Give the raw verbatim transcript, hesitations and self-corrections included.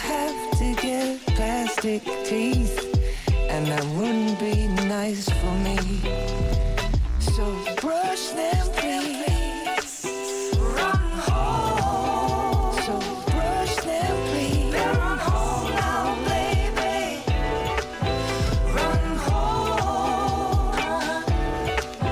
have to get plastic teeth, and that wouldn't be nice for me.